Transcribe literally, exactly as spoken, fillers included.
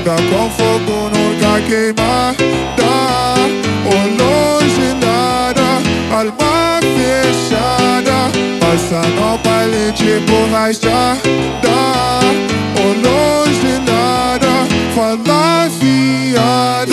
Tá com fogo nunca queimada, ou longe nada, alma fechada. Passa no baile tipo rajada, ou longe nada, fala fiada.